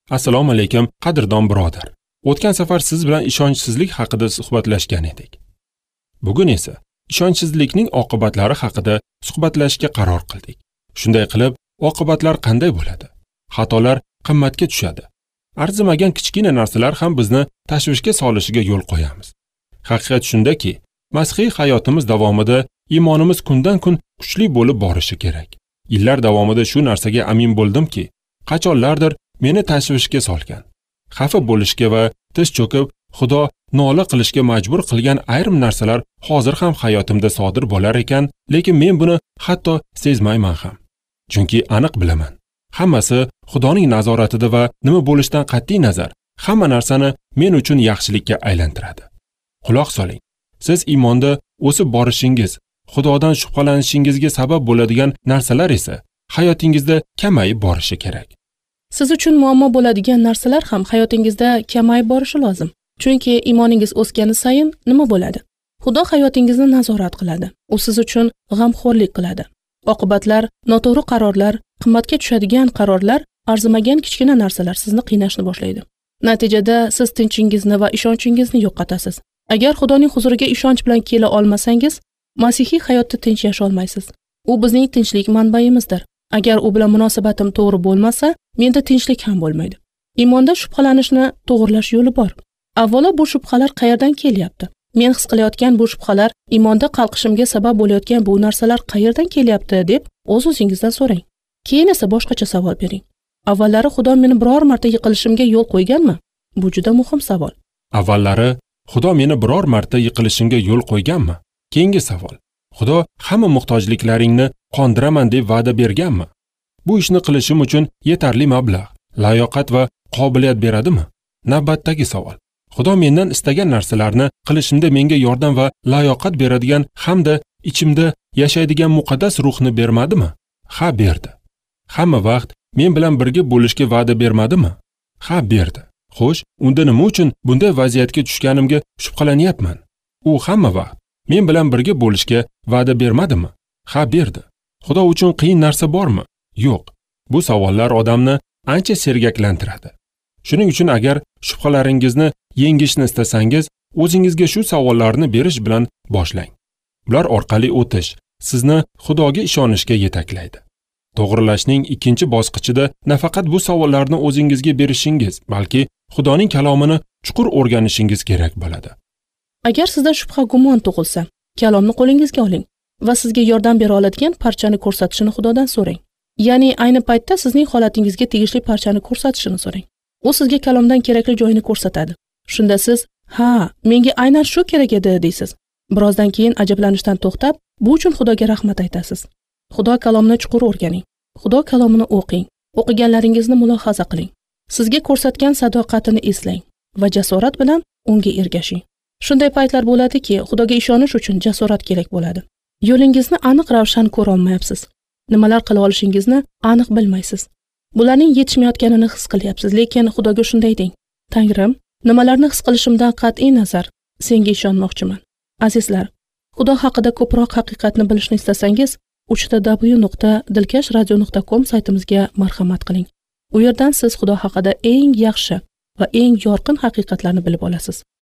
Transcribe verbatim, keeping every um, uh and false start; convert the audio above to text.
Assalomu alaykum, qadrdon birodar. O'tgan safar siz bilan ishonchsizlik haqida suhbatlashgan edik. Bugun esa ishonchsizlikning oqibatlari haqida suhbatlashishga qaror qildik. Shunday qilib, oqibatlar qanday bo'ladi? Xatolar qimmatga tushadi. Arzimagan kichkina narsalar ham bizni tashvishga solishiga yo'l qo'yamiz. Haqiqat shundaki, mashiy hayotimiz davomida iymonimiz kundan-kun kuchli bo'lib borishi kerak. Yillar davomida shu narsaga amin bo'ldimki, qachonlardir meni tashvishga solgan, xafa bo'lishga va tiz cho'kib, Xudo nola qilishga majbur qilgan ayrim narsalar hozir ham hayotimda sodir bo'lar ekan, lekin men buni hatto sezmayman ham. Chunki aniq bilaman, hammasi Xudoning nazoratida va nima bo'lishidan qat'iy nazar, hamma narsani men uchun yaxshilikka aylantiradi. Quloq soling. Siz iymonda o'sib borishingiz, Xudodan shubhalanishingizga sabab bo'ladigan narsalar esa hayotingizda kamayib borishi kerak. Siz uchun muammo bo'ladigan narsalar ham hayotingizda kamayib borishi lozim. Chunki iymoningiz o'sgani sayin nima bo'ladi? Xudo hayotingizni nazorat qiladi. U siz uchun g'amxo'rlik qiladi. Oqibatlar, noto'g'ri qarorlar, qimmatga tushadigan qarorlar, arzimagan kichkina narsalar sizni qiynashni boshlaydi. Natijada siz tinchingizni va ishonchingizni yo'qotasiz. Agar Xudoning huzuriga ishonch bilan kela olmasangiz, masihiy hayotda tinch yashay olmaysiz. U bizning tinchlik manbayimizdir. Agar u bilan munosabatim to'g'ri bo'lmasa, menda tinchlik ham bo'lmaydi. Iymonda shubhalanishni to'g'rilash yo'li bor. Avvalo bu shubhalar qayerdan kelyapti? Men his qilayotgan bu shubhalar, iymonda qalqishimga sabab bo'layotgan bu narsalar qayerdan kelyapti deb o'z-o'zingizdan so'rang. Keyin esa boshqacha savol bering. Avvallari Xudo meni biror marta yiqilishimga yo'l qo'yganmi? Bu juda muhim savol. Avvallari Xudo meni biror marta yiqilishimga yo'l qo'yganmi? Keyingi savol. Xudo hamma muhtojliklaringni qondiraman deb va'da berganmi? Bu ishni qilishim uchun yetarli mablag', layoqat va qobiliyat beradimi? Navbatdagi savol. Xudo mendan istagan narsalarni qilishimda menga yordam va layoqat beradigan hamda ichimda yashaydigan muqaddas ruhni bermadimi? Ha, berdi. Hamma vaqt men bilan birga bo'lishga va'da bermadimi? Ha, berdi. Xo'sh, unda nima uchun bunday vaziyatga tushganimga shubhalanyapman? U hamma vaqt men bilan birga bo'lishga va'da bermadimi? Ha, berdi. Xudo uchun qiyin narsa bormi? Yo'q. Bu savollar odamni ancha sergaklantiradi. Shuning uchun agar shubhalaringizni yengishni istasangiz, o'zingizga shu savollarni berish bilan boshlang. Ular orqali o'tish sizni Xudoga ishonishga yetaklaydi. To'g'rilashning ikkinchi bosqichida nafaqat bu savollarni o'zingizga berishingiz, balki Xudoning kalomini chuqur o'rganishingiz kerak bo'ladi. Agar sizda shubha gumon tug'ilsa, kalomni qo'lingizga oling va sizga yordam bera oladigan parchani ko'rsatishini Xudodan so'rang. Ya'ni ayni paytda sizning holatingizga tegishli parchani ko'rsatishini so'rang. U sizga kalomdan kerakli joyini ko'rsatadi. Shunda siz, "Ha, menga aynan shu kerak edi" deysiz. Birozdan keyin ajablanishdan to'xtab, bu uchun Xudoga rahmat aytasiz. Xudo kalomini chuqur o'rganing. Xudo kalomini o'qing. O'qiganlaringizni mulohaza qiling. Sizga ko'rsatgan sadoqatini eslang va jasorat bilan unga ergashing. Shunday paytlar bo'ladiki, Xudoga ishonish uchun jasorat kerak bo'ladi. Yo'lingizni aniq ravshan ko'ra olmayapsiz. Nimalar qila olishingizni aniq bilmaysiz. Bularning yetishmayotganini his qilyapsiz, lekin Xudoga shunday deng: "Tangrim, nimalarni his qilishimdan qat'iy nazar, senga ishonmoqchiman." Azizlar, Xudo haqida ko'proq haqiqatni bilishni istasangiz, uch w nuqta dilkash radio nuqta com saytimizga marhamat qiling. U yerdan siz Xudo haqida eng yaxshi va eng yorqin haqiqatlarni bilib olasiz.